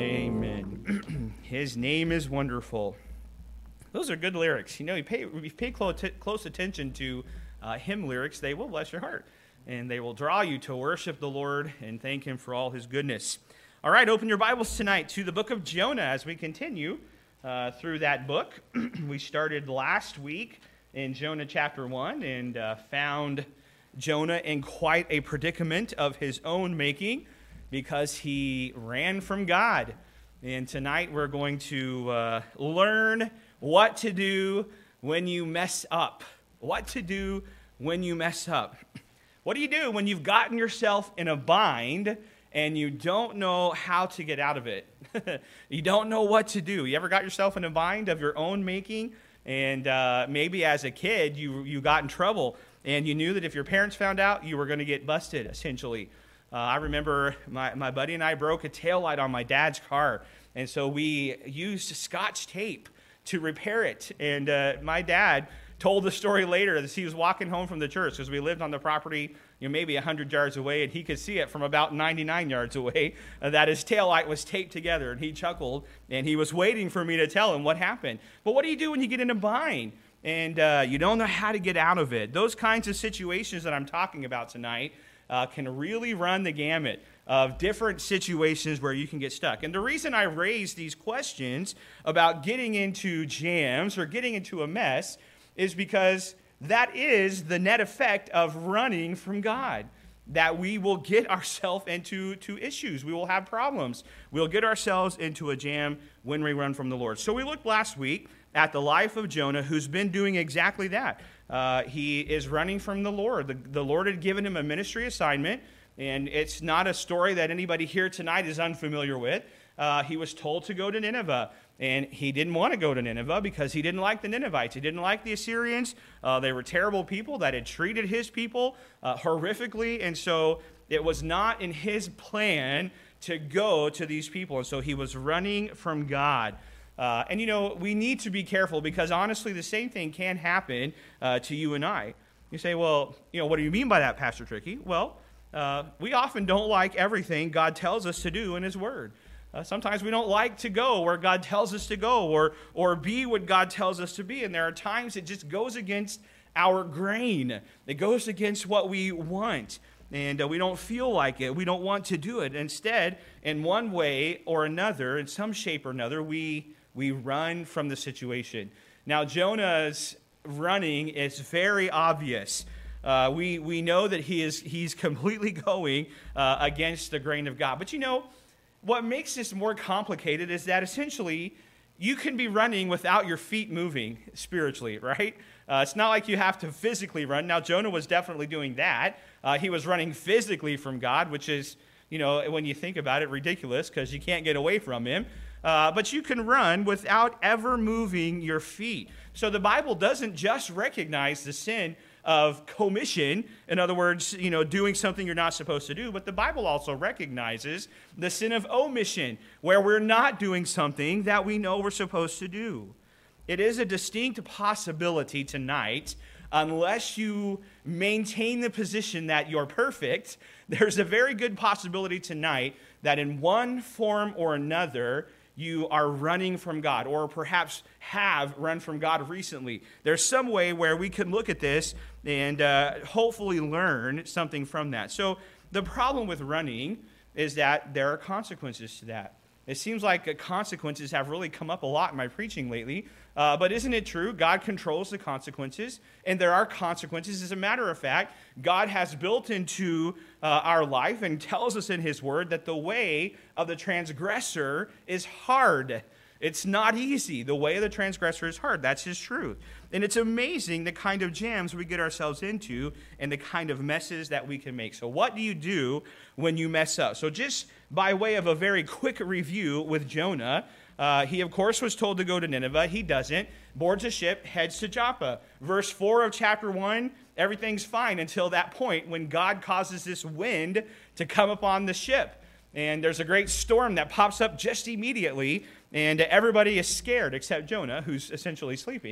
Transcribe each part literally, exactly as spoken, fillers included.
Amen. His name is wonderful. Those are good lyrics. You know, you pay, if you pay close, close attention to uh, hymn lyrics, they will bless your heart. And they will draw you to worship the Lord and thank him for all his goodness. All right, open your Bibles tonight to the book of Jonah as we continue uh, through that book. We started last week in Jonah chapter one and uh, found Jonah in quite a predicament of his own making because he ran from God. And tonight we're going to uh, learn what to do when you mess up. What to do when you mess up. What do you do when you've gotten yourself in a bind and you don't know how to get out of it? You don't know what to do. You ever got yourself in a bind of your own making? And uh, maybe as a kid you, you got in trouble and you knew that if your parents found out, you were going to get busted, essentially. Uh, I remember my, my buddy and I broke a taillight on my dad's car. And so we used Scotch tape to repair it. And uh, my dad told the story later that he was walking home from the church because we lived on the property, you know, maybe one hundred yards away, and he could see it from about ninety-nine yards away, uh, that his taillight was taped together, and he chuckled, and he was waiting for me to tell him what happened. But what do you do when you get in a bind and uh, you don't know how to get out of it? Those kinds of situations that I'm talking about tonight uh, can really run the gamut of different situations where you can get stuck. And the reason I raise these questions about getting into jams or getting into a mess is because that is the net effect of running from God, that we will get ourselves into to issues. We will have problems. We'll get ourselves into a jam when we run from the Lord. So we looked last week at the life of Jonah, who's been doing exactly that. Uh, he is running from the Lord. The, the Lord had given him a ministry assignment, and it's not a story that anybody here tonight is unfamiliar with. Uh, he was told to go to Nineveh. And he didn't want to go to Nineveh because he didn't like the Ninevites. He didn't like the Assyrians. Uh, they were terrible people that had treated his people uh, horrifically. And so it was not in his plan to go to these people. And so he was running from God. Uh, and, you know, we need to be careful because, honestly, the same thing can happen uh, to you and I. You say, well, you know, what do you mean by that, Pastor Tricky? Well, uh, we often don't like everything God tells us to do in his word. Uh, sometimes we don't like to go where God tells us to go or or be what God tells us to be. And there are times it just goes against our grain. It goes against what we want. And uh, we don't feel like it. We don't want to do it. Instead, in one way or another, in some shape or another, we, we run from the situation. Now, Jonah's running is very obvious. Uh, we, we know that he is he's completely going uh, against the grain of God. But you know, what makes this more complicated is that essentially you can be running without your feet moving spiritually, right? Uh, it's not like you have to physically run. Now, Jonah was definitely doing that. Uh, he was running physically from God, which is, you know, when you think about it, ridiculous because you can't get away from him. Uh, but you can run without ever moving your feet. So the Bible doesn't just recognize the sin of commission, in other words, you know, doing something you're not supposed to do, but the Bible also recognizes the sin of omission, where we're not doing something that we know we're supposed to do. It is a distinct possibility tonight, unless you maintain the position that you're perfect, there's a very good possibility tonight that in one form or another, you are running from God, or perhaps have run from God recently. There's some way where we can look at this and uh, hopefully learn something from that. So the problem with running is that there are consequences to that. It seems like consequences have really come up a lot in my preaching lately, uh, but isn't it true? God controls the consequences, and there are consequences. As a matter of fact, God has built into uh, our life and tells us in his word that the way of the transgressor is hard. It's not easy. The way of the transgressor is hard. That's his truth. And it's amazing the kind of jams we get ourselves into and the kind of messes that we can make. So what do you do when you mess up? So just by way of a very quick review with Jonah, uh, he, of course, was told to go to Nineveh. He doesn't. Boards a ship, heads to Joppa. Verse four of chapter one, everything's fine until that point when God causes this wind to come upon the ship. And there's a great storm that pops up just immediately, and everybody is scared except Jonah, who's essentially sleeping.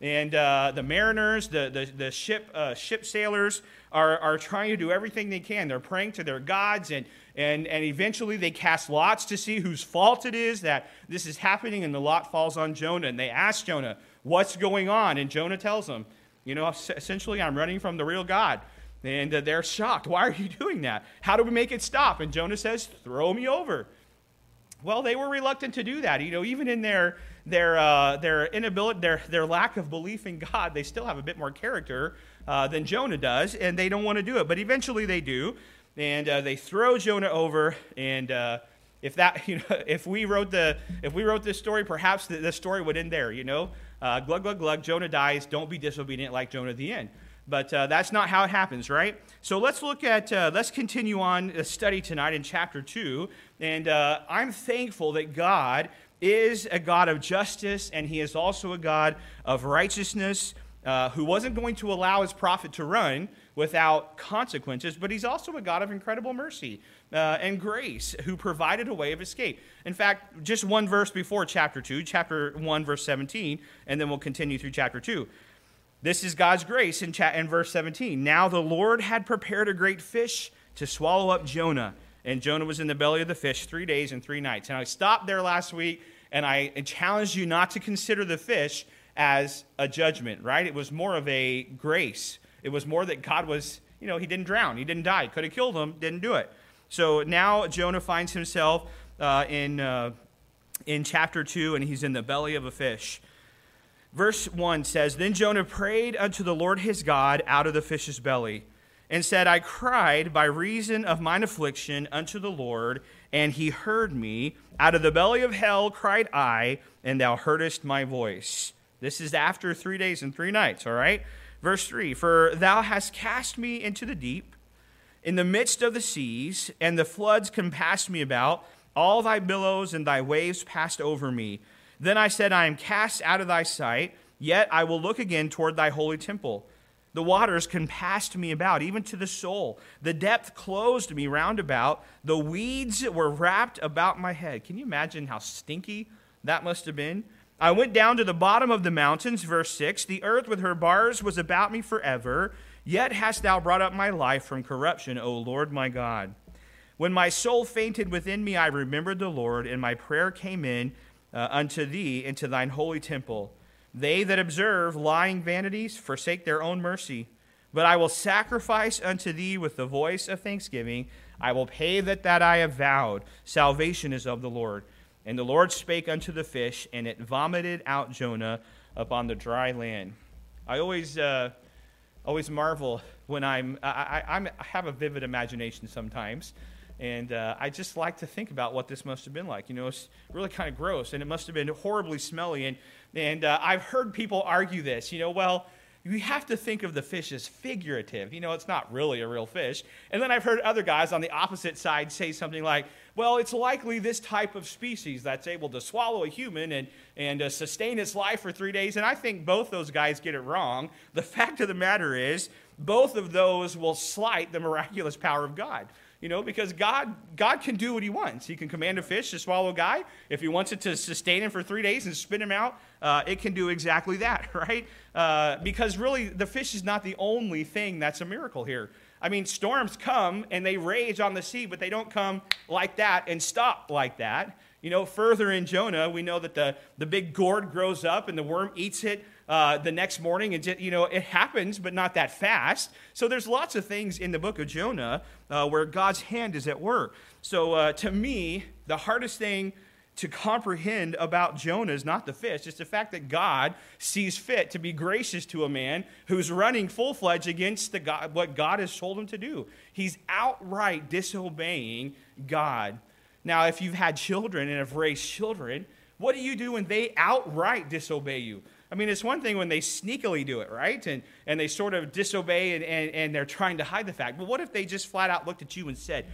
And uh, the mariners, the, the, the ship uh, ship sailors are, are trying to do everything they can. They're praying to their gods, and, and, and eventually they cast lots to see whose fault it is that this is happening, and the lot falls on Jonah. And they ask Jonah, what's going on? And Jonah tells them, you know, essentially, I'm running from the real God. And uh, they're shocked. Why are you doing that? How do we make it stop? And Jonah says, throw me over. Well, they were reluctant to do that. You know, even in their their uh, their inability, their their lack of belief in God, they still have a bit more character uh, than Jonah does, and they don't want to do it. But eventually, they do, and uh, they throw Jonah over. And uh, if that, you know, if we wrote the if we wrote this story, perhaps the, the story would end there. You know, uh, glug glug glug. Jonah dies. Don't be disobedient like Jonah at the end. But uh, that's not how it happens, right? So let's look at, uh, let's continue on the study tonight in chapter two. And uh, I'm thankful that God is a God of justice, and he is also a God of righteousness, uh, who wasn't going to allow his prophet to run without consequences, but he's also a God of incredible mercy uh, and grace, who provided a way of escape. In fact, just one verse before chapter two, chapter one, verse seventeen, and then we'll continue through chapter two. This is God's grace in, cha- in verse seventeen. Now the Lord had prepared a great fish to swallow up Jonah. And Jonah was in the belly of the fish three days and three nights. And I stopped there last week, and I challenged you not to consider the fish as a judgment, right? It was more of a grace. It was more that God was, you know, he didn't drown. He didn't die. Could have killed him. Didn't do it. So now Jonah finds himself uh, in, uh, in chapter two, and he's in the belly of a fish. Verse one says, Then Jonah prayed unto the Lord his God out of the fish's belly, and said, I cried by reason of mine affliction unto the Lord, and he heard me. Out of the belly of hell cried I, and thou heardest my voice. This is after three days and three nights, all right? Verse three, For thou hast cast me into the deep, in the midst of the seas, and the floods compassed me about. All thy billows and thy waves passed over me. Then I said, I am cast out of thy sight, yet I will look again toward thy holy temple. The waters compassed me about, even to the soul. The depth closed me round about. The weeds were wrapped about my head. Can you imagine how stinky that must have been? I went down to the bottom of the mountains, verse six. The earth with her bars was about me forever. Yet hast thou brought up my life from corruption, O Lord my God. When my soul fainted within me, I remembered the Lord, and my prayer came in Uh, unto thee into thine holy temple. They that observe lying vanities forsake their own mercy. But I will sacrifice unto thee with the voice of thanksgiving. I will pay that that I have vowed. Salvation is of the Lord. And the Lord spake unto the fish, and it vomited out Jonah upon the dry land. I always uh, always marvel when I'm, I, I, I'm, I have a vivid imagination sometimes. And uh, I just like to think about what this must have been like. You know, it's really kind of gross, and it must have been horribly smelly. And, and uh, I've heard people argue this. You know, well, you have to think of the fish as figurative. You know, it's not really a real fish. And then I've heard other guys on the opposite side say something like, well, it's likely this type of species that's able to swallow a human and, and uh, sustain its life for three days. And I think both those guys get it wrong. The fact of the matter is, both of those will slight the miraculous power of God. You know, because God God can do what he wants. He can command a fish to swallow a guy. If he wants it to sustain him for three days and spit him out, uh, it can do exactly that, right? Uh, because really, the fish is not the only thing that's a miracle here. I mean, storms come and they rage on the sea, but they don't come like that and stop like that. You know, further in Jonah, we know that the, the big gourd grows up and the worm eats it uh, the next morning. And, you know, it happens, but not that fast. So there's lots of things in the book of Jonah uh, where God's hand is at work. So uh, to me, the hardest thing to comprehend about Jonah is not the fish. It's the fact that God sees fit to be gracious to a man who's running full-fledged against the God, what God has told him to do. He's outright disobeying God. Now, if you've had children and have raised children, what do you do when they outright disobey you? I mean, it's one thing when they sneakily do it, right? And and they sort of disobey and, and, and they're trying to hide the fact. But what if they just flat out looked at you and said,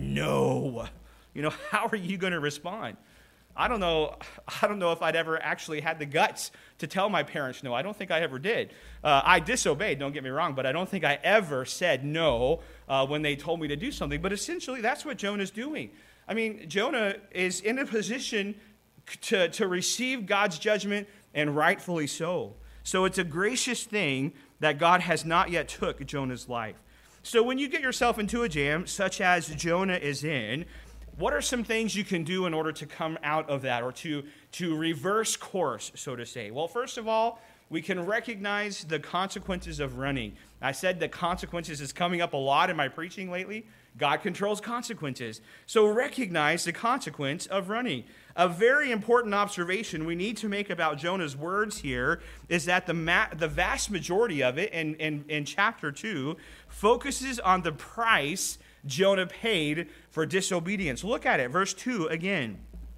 no? You know, how are you going to respond? I don't know. I don't know if I'd ever actually had the guts to tell my parents no. I don't think I ever did. Uh, I disobeyed, don't get me wrong, but I don't think I ever said no uh, when they told me to do something. But essentially, that's what Jonah's doing. I mean, Jonah is in a position to, to receive God's judgment, and rightfully so. So it's a gracious thing that God has not yet took Jonah's life. So when you get yourself into a jam, such as Jonah is in, what are some things you can do in order to come out of that, or to, to reverse course, so to say? Well, first of all, we can recognize the consequences of running. I said that consequences is coming up a lot in my preaching lately. God controls consequences. So recognize the consequence of running. A very important observation we need to make about Jonah's words here is that the ma- the vast majority of it in, in, in chapter two focuses on the price Jonah paid for disobedience. Look at it, verse two again.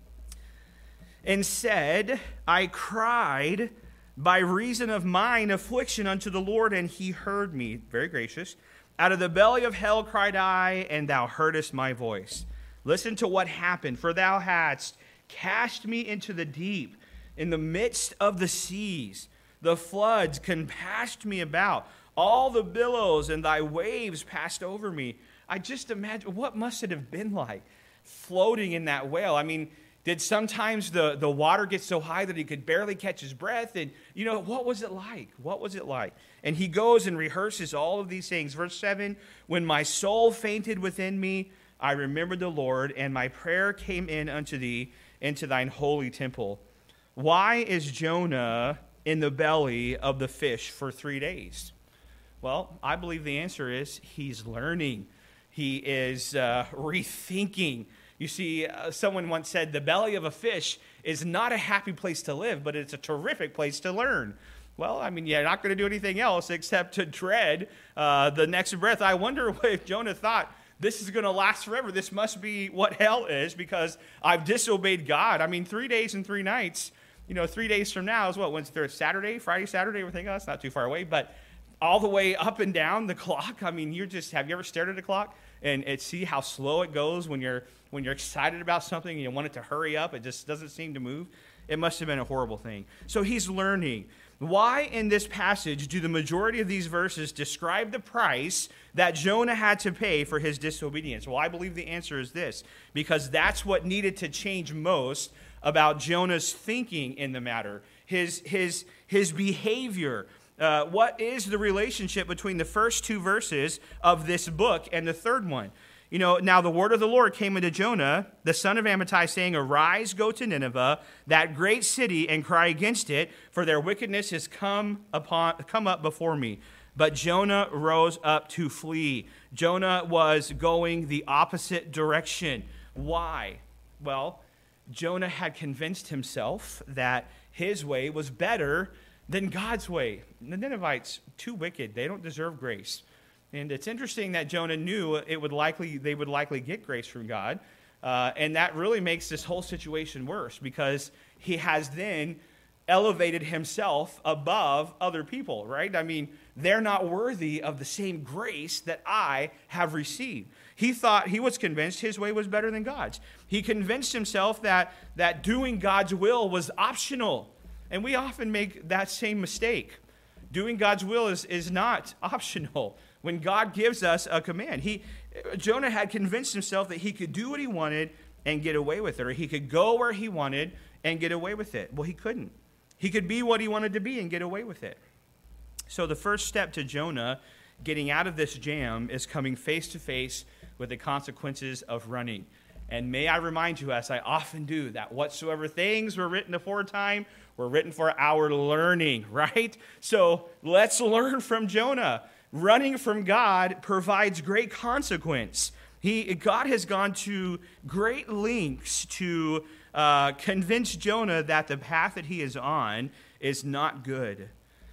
And said, I cried by reason of mine affliction unto the Lord, and he heard me. Very gracious. Out of the belly of hell cried I, and thou heardest my voice. Listen to what happened. For thou hadst cast me into the deep, in the midst of the seas. The floods compassed me about. All the billows and thy waves passed over me. I just imagine, what must it have been like floating in that whale? I mean, did sometimes the, the water get so high that he could barely catch his breath? And, you know, what was it like? What was it like? And he goes and rehearses all of these things. Verse seven, when my soul fainted within me, I remembered the Lord, and my prayer came in unto thee into thine holy temple. Why is Jonah in the belly of the fish for three days? Well, I believe the answer is he's learning. He is uh, rethinking. You see, uh, someone once said the belly of a fish is not a happy place to live, but it's a terrific place to learn. Well, I mean, you're not going to do anything else except to dread uh, the next breath. I wonder if Jonah thought, this is going to last forever. This must be what hell is, because I've disobeyed God. I mean, three days and three nights, you know, three days from now is what, Wednesday, Saturday, Friday, Saturday, everything else, not too far away, but all the way up and down the clock. I mean, you're just, have you ever stared at a clock and, and see how slow it goes when you're when you're excited about something and you want it to hurry up? It just doesn't seem to move. It must have been a horrible thing. So he's learning. Why in this passage do the majority of these verses describe the price that Jonah had to pay for his disobedience? Well, I believe the answer is this, because that's what needed to change most about Jonah's thinking in the matter, his, his, his behavior. Uh, what is the relationship between the first two verses of this book and the third one? You know, now the word of the Lord came unto Jonah, the son of Amittai, saying, Arise, go to Nineveh, that great city, and cry against it, for their wickedness has come upon come up before me. But Jonah rose up to flee. Jonah was going the opposite direction. Why? Well, Jonah had convinced himself that his way was better than God's way. The Ninevites, too wicked. They don't deserve grace. And it's interesting that Jonah knew it would likely they would likely get grace from God. Uh, and that really makes this whole situation worse, because he has then elevated himself above other people, right? I mean, they're not worthy of the same grace that I have received. He thought, he was convinced his way was better than God's. He convinced himself that, that doing God's will was optional. And we often make that same mistake. Doing God's will is, is not optional when God gives us a command. He, Jonah had convinced himself that he could do what he wanted and get away with it, or he could go where he wanted and get away with it. Well, he couldn't. He could be what he wanted to be and get away with it. So the first step to Jonah getting out of this jam is coming face to face with the consequences of running. And may I remind you, as I often do, that whatsoever things were written aforetime were written for our learning, right? So let's learn from Jonah. Running from God provides great consequence. He, God has gone to great lengths to uh, convince Jonah that the path that he is on is not good.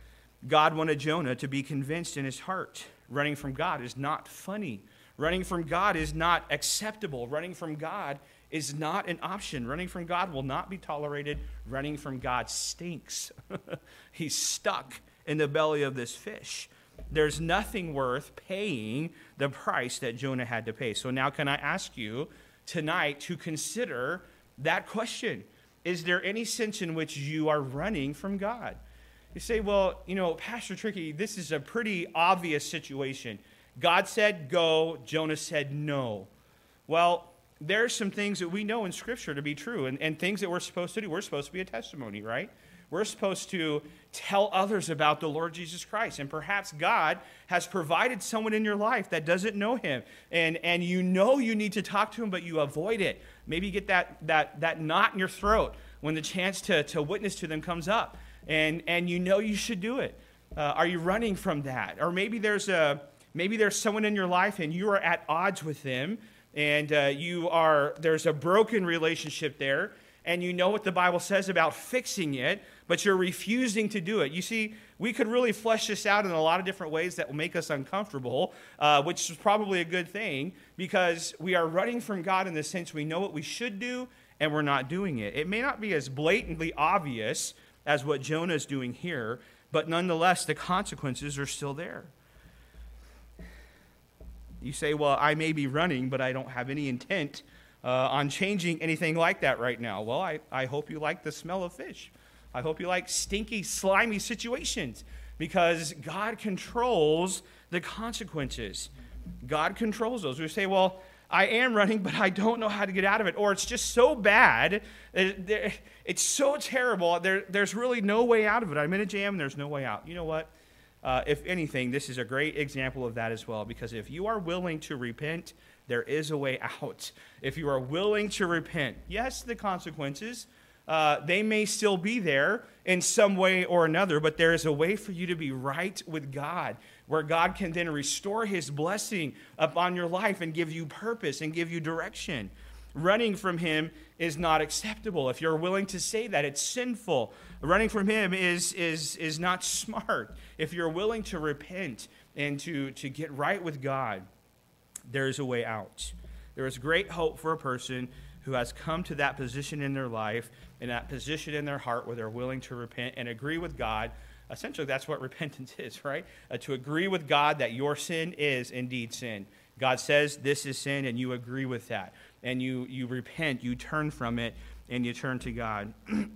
God wanted Jonah to be convinced in his heart. Running from God is not funny. Running from God is not acceptable. Running from God is not an option. Running from God will not be tolerated. Running from God stinks. He's stuck in the belly of this fish. There's nothing worth paying the price that Jonah had to pay. So now can I ask you tonight to consider that question? Is there any sense in which you are running from God? You say, well, you know, Pastor Tricky, this is a pretty obvious situation. God said go, Jonah said no. Well, there are some things that we know in Scripture to be true, and, and things that we're supposed to do. We're supposed to be a testimony, right? We're supposed to tell others about the Lord Jesus Christ. And perhaps God has provided someone in your life that doesn't know him. And, and you know you need to talk to him, but you avoid it. Maybe you get that, that, that knot in your throat when the chance to, to witness to them comes up. And, and you know you should do it. Uh, are you running from that? Or maybe there's a maybe there's someone in your life and you are at odds with them, and uh, you are there's a broken relationship there, and you know what the Bible says about fixing it, but you're refusing to do it. You see, we could really flesh this out in a lot of different ways that will make us uncomfortable, uh, which is probably a good thing, because we are running from God in the sense we know what we should do and we're not doing it. It may not be as blatantly obvious as what Jonah is doing here, but nonetheless, the consequences are still there. You say, well, I may be running, but I don't have any intent uh, on changing anything like that right now. Well, I, I hope you like the smell of fish. I hope you like stinky, slimy situations, because God controls the consequences. God controls those. We say, well, I am running, but I don't know how to get out of it. Or it's just so bad. It's so terrible. There, there's really no way out of it. I'm in a jam and there's no way out. You know what? Uh, if anything, this is a great example of that as well. Because if you are willing to repent, there is a way out. If you are willing to repent, yes, the consequences, uh, they may still be there in some way or another, but there is a way for you to be right with God, where God can then restore his blessing upon your life and give you purpose and give you direction. Running from him is not acceptable. If you're willing to say that, it's sinful. Running from him is, is, is not smart. If you're willing to repent and to, to get right with God, there is a way out. There is great hope for a person who has come to that position in their life and that position in their heart where they're willing to repent and agree with God. Essentially, that's what repentance is, right? Uh, to agree with God that your sin is indeed sin. God says this is sin, and you agree with that. And you, you repent, you turn from it, and you turn to God.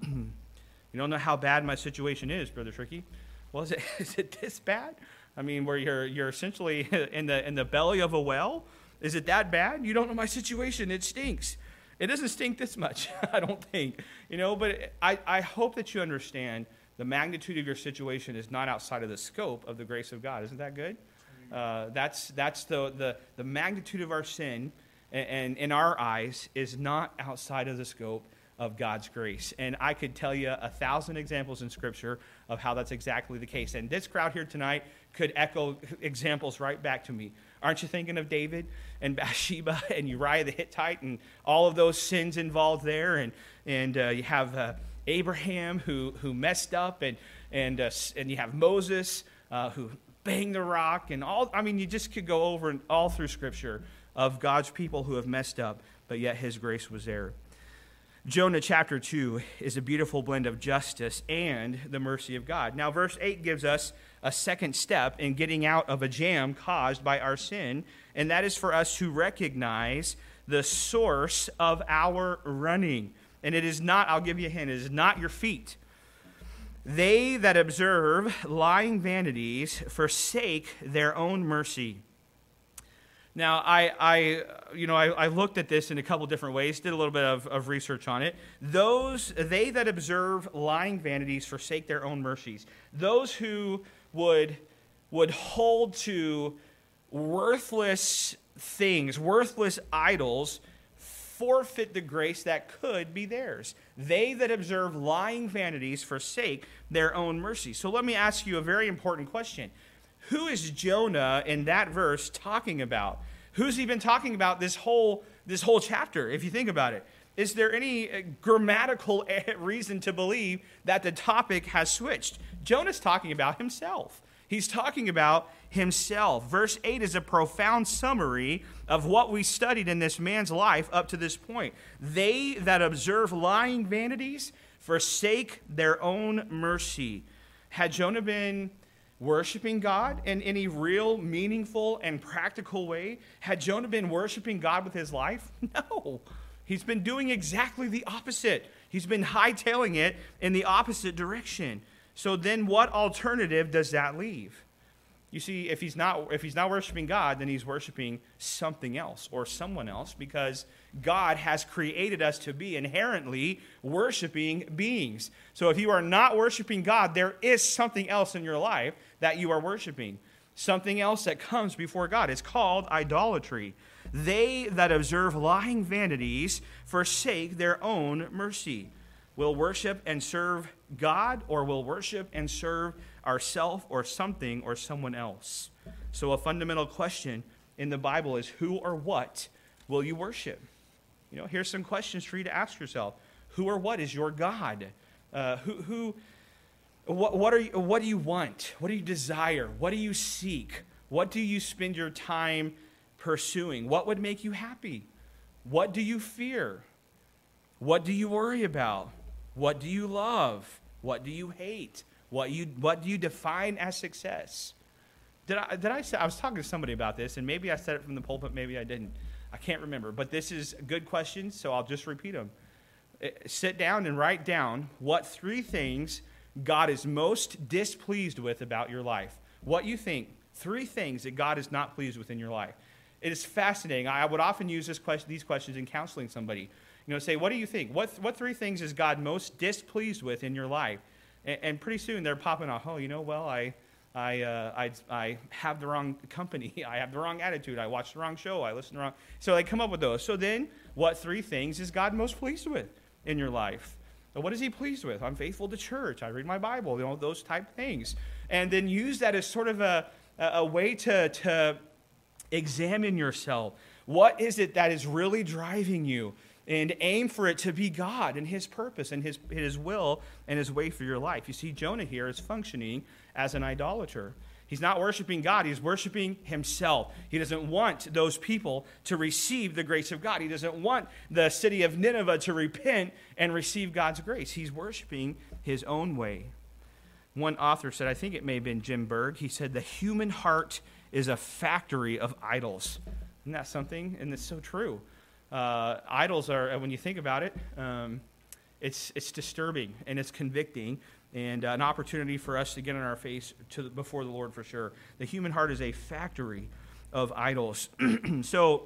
You don't know how bad my situation is, Brother Tricky. Well, is it, is it this bad? I mean, where you're you're essentially in the in the belly of a well? Is it that bad? You don't know my situation. It stinks. It doesn't stink this much, I don't think. You know, but I, I hope that you understand the magnitude of your situation is not outside of the scope of the grace of God. Isn't that good? Uh, that's that's the, the, the magnitude of our sin, and, and in our eyes, is not outside of the scope of God's grace. And I could tell you a thousand examples in Scripture of how that's exactly the case. And this crowd here tonight could echo examples right back to me. Aren't you thinking of David and Bathsheba and Uriah the Hittite and all of those sins involved there? And and uh, you have uh, Abraham who who messed up, and and uh, and you have Moses uh, who banged the rock, and all. I mean, you just could go over and all through Scripture of God's people who have messed up, but yet His grace was there. Jonah chapter two is a beautiful blend of justice and the mercy of God. Now, verse eight gives us a second step in getting out of a jam caused by our sin, and that is for us to recognize the source of our running. And it is not, I'll give you a hint, it is not your feet. They that observe lying vanities forsake their own mercy. Now, I, I, you know, I, I looked at this in a couple different ways, did a little bit of, of research on it. Those, they that observe lying vanities forsake their own mercies. Those who would, would hold to worthless things, worthless idols, forfeit the grace that could be theirs. They that observe lying vanities forsake their own mercy. So let me ask you a very important question. Who is Jonah in that verse talking about? Who's he been talking about this whole this whole chapter, if you think about it? Is there any grammatical reason to believe that the topic has switched? Jonah's talking about himself. He's talking about himself. Verse eight is a profound summary of what we studied in this man's life up to this point. They that observe lying vanities forsake their own mercy. Had Jonah been worshiping God in any real, meaningful, and practical way? Had Jonah been worshiping God with his life? No. He's been doing exactly the opposite. He's been hightailing it in the opposite direction. So then what alternative does that leave? You see, if he's not if he's not worshiping God, then he's worshiping something else or someone else, because God has created us to be inherently worshiping beings. So if you are not worshiping God, there is something else in your life that you are worshiping, something else that comes before God. It's called idolatry. They that observe lying vanities forsake their own mercy. Will worship and serve God, or will worship and serve ourself or something or someone else? So a fundamental question in the Bible is, who or what will you worship? You know, here's some questions for you to ask yourself. Who or what is your God? Uh, who, who, what, what are you, what do you want? What do you desire? What do you seek? What do you spend your time pursuing? What would make you happy? What do you fear? What do you worry about? What do you love? What do you hate? What you what do you define as success? Did I did I say I was talking to somebody about this, and maybe I said it from the pulpit, maybe I didn't. I can't remember, but this is good questions, so I'll just repeat them. Sit down and write down what three things God is most displeased with about your life. What you think, three things that God is not pleased with in your life. It is fascinating. I would often use this question, these questions in counseling somebody. You know, say, what do you think? What what three things is God most displeased with in your life? And, and pretty soon they're popping off. Oh, you know, well, I, I, uh, I, I have the wrong company. I have the wrong attitude. I watched the wrong show. I listened to the wrong. So they come up with those. So then, what three things is God most pleased with in your life? What is He pleased with? I'm faithful to church. I read my Bible. You know, those type things. And then use that as sort of a a way to to examine yourself. What is it that is really driving you? And aim for it to be God and His purpose and His, His will and His way for your life. You see, Jonah here is functioning as an idolater. He's not worshiping God. He's worshiping himself. He doesn't want those people to receive the grace of God. He doesn't want the city of Nineveh to repent and receive God's grace. He's worshiping his own way. One author said, I think it may have been Jim Berg, he said, the human heart is a factory of idols. Isn't that something? And it's so true. Uh, idols are, when you think about it, um, it's it's disturbing and it's convicting and uh, an opportunity for us to get on our face to the, before the Lord for sure. The human heart is a factory of idols. So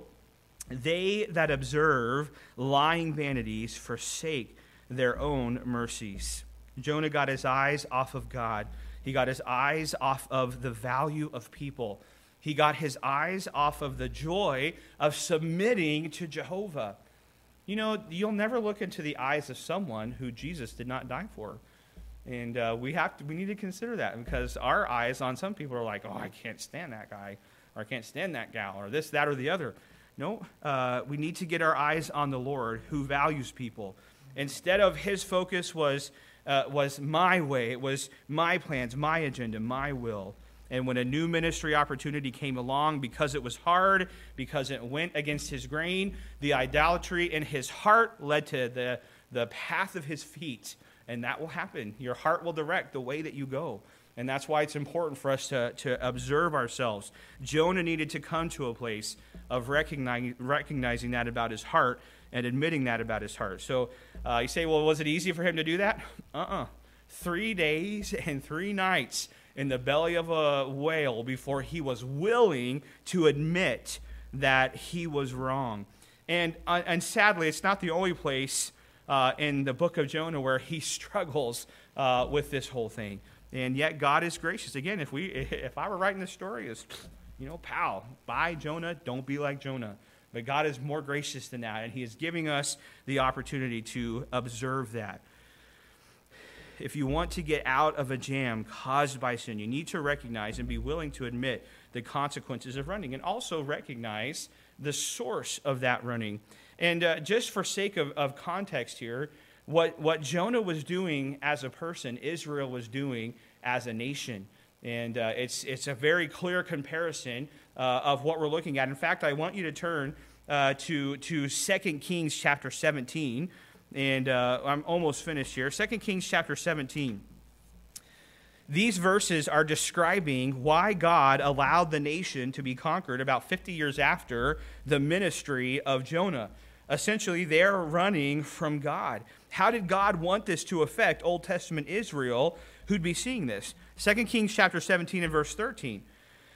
they that observe lying vanities forsake their own mercies. Jonah got his eyes off of God. He got his eyes off of the value of people. He got his eyes off of the joy of submitting to Jehovah. You know, you'll never look into the eyes of someone who Jesus did not die for. And uh, we have to, we need to consider that, because our eyes on some people are like, oh, I can't stand that guy, or I can't stand that gal, or this, that, or the other. No, uh, we need to get our eyes on the Lord who values people. Instead of his focus was, uh, was my way, it was my plans, my agenda, my will. And when a new ministry opportunity came along, because it was hard, because it went against his grain, the idolatry in his heart led to the, the path of his feet. And that will happen. Your heart will direct the way that you go. And that's why it's important for us to, to observe ourselves. Jonah needed to come to a place of recognizing, recognizing that about his heart and admitting that about his heart. So uh, you say, well, was it easy for him to do that? Uh-uh. Three days and three nights in the belly of a whale before he was willing to admit that he was wrong. And, uh, and sadly, it's not the only place uh, in the book of Jonah where he struggles uh, with this whole thing. And yet God is gracious. Again, if we, if I were writing this story, it's, you know, pal, bye Jonah, don't be like Jonah. But God is more gracious than that, and he is giving us the opportunity to observe that. If you want to get out of a jam caused by sin, you need to recognize and be willing to admit the consequences of running, and also recognize the source of that running. And uh, just for sake of, of context here, what, what Jonah was doing as a person, Israel was doing as a nation. And uh, it's, it's a very clear comparison uh, of what we're looking at. In fact, I want you to turn uh, to, to Second Kings chapter seventeen. And uh, I'm almost finished here. Second Kings chapter seventeen. These verses are describing why God allowed the nation to be conquered about fifty years after the ministry of Jonah. Essentially, they're running from God. How did God want this to affect Old Testament Israel who'd be seeing this? Second Kings chapter seventeen and verse thirteen.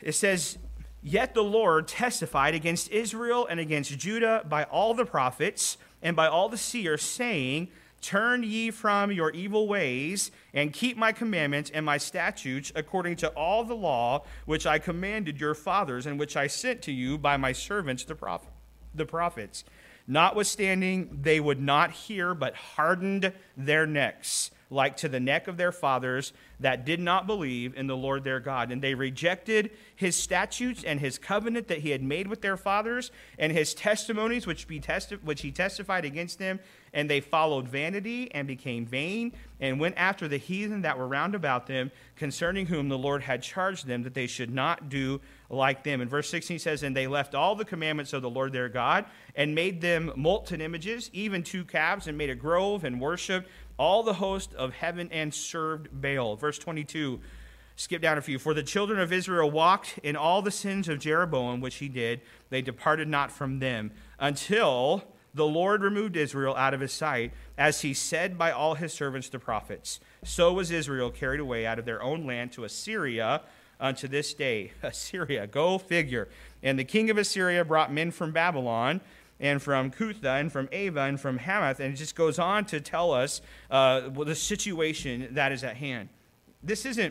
it says, "Yet the Lord testified against Israel and against Judah by all the prophets and by all the seers, saying, Turn ye from your evil ways, and keep my commandments and my statutes according to all the law which I commanded your fathers, and which I sent to you by my servants the proph- the prophets. Notwithstanding, they would not hear, but hardened their necks, like to the neck of their fathers that did not believe in the Lord their God. And they rejected his statutes and his covenant that he had made with their fathers, and his testimonies which, be testi- which he testified against them. And they followed vanity and became vain, and went after the heathen that were round about them, concerning whom the Lord had charged them that they should not do like them." And verse sixteen says, "And they left all the commandments of the Lord their God, and made them molten images, even two calves, and made a grove, and worshipped all the host of heaven, and served Baal." Verse twenty-two, skip down a few. "For the children of Israel walked in all the sins of Jeroboam, which he did. They departed not from them, until the Lord removed Israel out of his sight, as he said by all his servants the prophets. So was Israel carried away out of their own land to Assyria unto this day." Assyria, go figure. "And the king of Assyria brought men from Babylon, and from Cutha, and from Ava, and from Hamath." And it just goes on to tell us uh, the situation that is at hand. This isn't,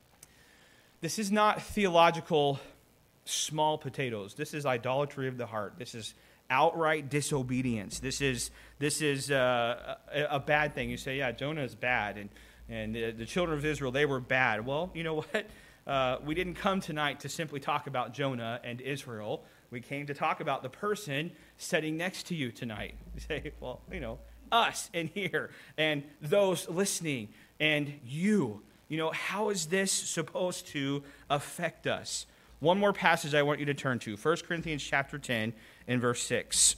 this is not theological small potatoes. This is idolatry of the heart. This is outright disobedience. This is this is uh, a, a bad thing. You say, yeah, Jonah is bad, and and the, the children of Israel, they were bad. Well, you know what? Uh, we didn't come tonight to simply talk about Jonah and Israel. We came to talk about the person sitting next to you tonight. You say, well, you know, us in here, and those listening, and you. You know, how is this supposed to affect us? One more passage I want you to turn to, First Corinthians chapter ten and verse six.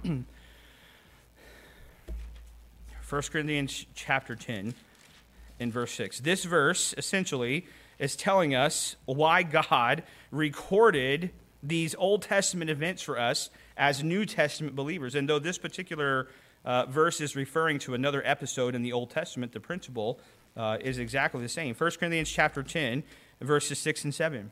First Corinthians chapter ten and verse six. This verse, essentially, is telling us why God recorded these Old Testament events for us as New Testament believers. And though this particular uh, verse is referring to another episode in the Old Testament, the principle uh, is exactly the same. First Corinthians chapter ten, verses six and seven.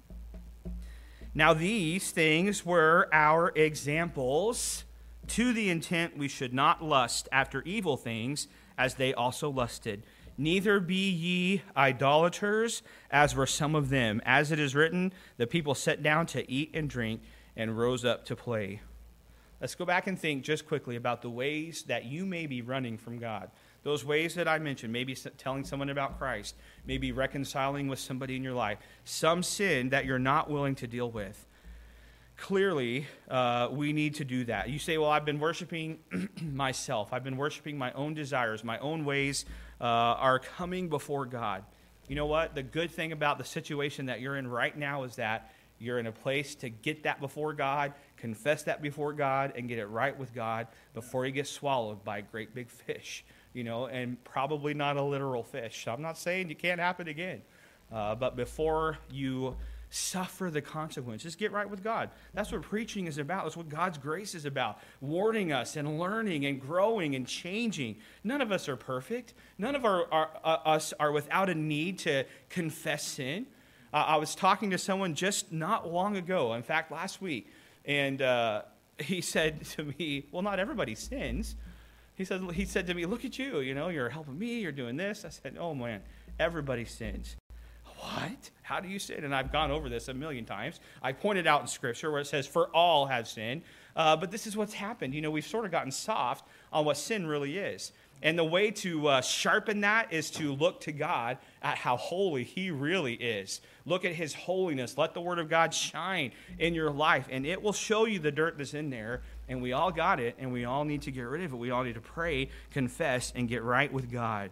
"Now these things were our examples, to the intent we should not lust after evil things, as they also lusted. Neither be ye idolaters, as were some of them. As it is written, the people sat down to eat and drink, and rose up to play." Let's go back and think just quickly about the ways that you may be running from God. Those ways that I mentioned, maybe telling someone about Christ, maybe reconciling with somebody in your life, some sin that you're not willing to deal with. Clearly, uh, we need to do that. You say, well, I've been worshiping myself. I've been worshiping my own desires. My own ways uh, are coming before God. You know what? The good thing about the situation that you're in right now is that you're in a place to get that before God, confess that before God, and get it right with God before you get swallowed by a great big fish. You know, and probably not a literal fish. I'm not saying it can't happen again. Uh, but before you suffer the consequences, get right with God. That's what preaching is about. That's what God's grace is about. Warning us and learning and growing and changing. None of us are perfect. None of our, our, uh, us are without a need to confess sin. Uh, I was talking to someone just not long ago, in fact, last week, and uh, he said to me, well, not everybody sins. He said, he said to me, look at you, you know, you're helping me, you're doing this. I said, oh, man, everybody sins. What? How do you sin? And I've gone over this a million times. I pointed out in Scripture where it says, for all have sinned. Uh, but this is what's happened. You know, we've sort of gotten soft on what sin really is. And the way to uh, sharpen that is to look to God at how holy he really is. Look at his holiness. Let the word of God shine in your life, and it will show you the dirt that's in there. And we all got it, and we all need to get rid of it. We all need to pray, confess, and get right with God.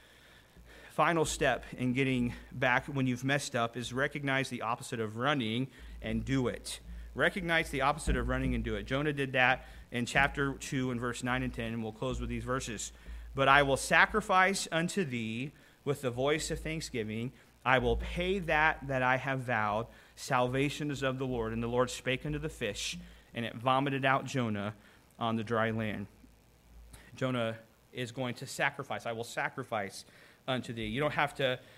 Final step in getting back when you've messed up is recognize the opposite of running and do it. Recognize the opposite of running and do it. Jonah did that in chapter two and verse nine and ten, and we'll close with these verses. "But I will sacrifice unto thee with the voice of thanksgiving. I will pay that that I have vowed. Salvation is of the Lord. And the Lord spake unto the fish, and it vomited out Jonah on the dry land." Jonah is going to sacrifice. I will sacrifice unto thee. You don't have to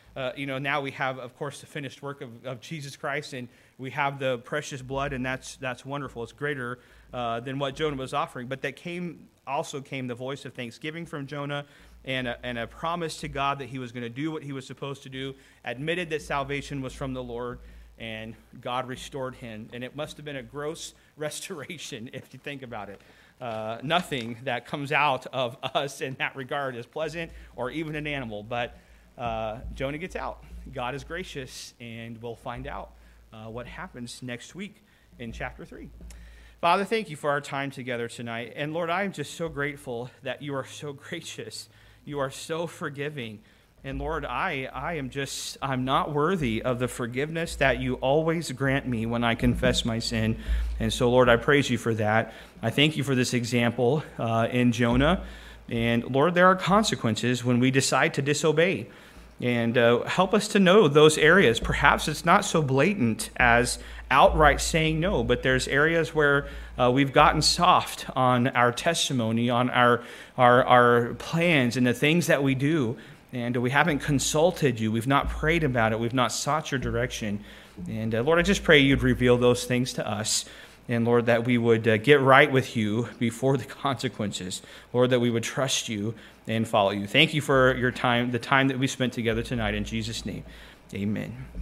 uh, you know, now we have, of course, the finished work of, of Jesus Christ, and we have the precious blood, and that's that's wonderful. It's greater uh, than what Jonah was offering. But that came also came the voice of thanksgiving from Jonah, and a, and a promise to God that he was going to do what he was supposed to do, admitted that salvation was from the Lord, and God restored him. And it must have been a gross restoration if you think about it. Uh, nothing that comes out of us in that regard is pleasant or even an animal. But uh, Jonah gets out. God is gracious, and we'll find out uh, what happens next week in chapter three. Father, thank you for our time together tonight. And Lord, I am just so grateful that you are so gracious. You are so forgiving. And Lord, I, I am just, I'm not worthy of the forgiveness that you always grant me when I confess my sin. And so, Lord, I praise you for that. I thank you for this example uh, in Jonah. And Lord, there are consequences when we decide to disobey. And uh, help us to know those areas. Perhaps it's not so blatant as outright saying no, but there's areas where uh, we've gotten soft on our testimony, on our, our, our plans and the things that we do. And we haven't consulted you. We've not prayed about it. We've not sought your direction. And uh, Lord, I just pray you'd reveal those things to us. And Lord, that we would uh, get right with you before the consequences. Lord, that we would trust you and follow you. Thank you for your time, the time that we spent together tonight. In Jesus' name, amen.